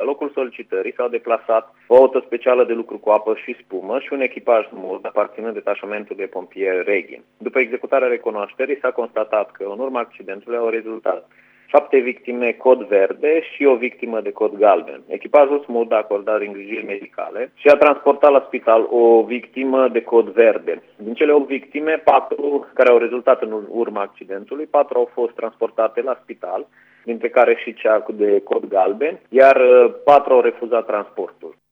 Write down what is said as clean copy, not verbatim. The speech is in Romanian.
La locul solicitării s-au deplasat o auto specială de lucru cu apă și spumă și un echipaj smurd aparținând detașamentului de pompieri Reghin. După executarea recunoașterii s-a constatat că în urma accidentului au rezultat 7 victime cod verde și o victimă de cod galben. Echipajul smurd a acordat îngrijiri medicale și a transportat la spital o victimă de cod verde. Din cele 8 victime, 4 care au rezultat în urma accidentului, 4 au fost transportate la spital, dintre care și cea de cod galben, iar 4 au refuzat transportul.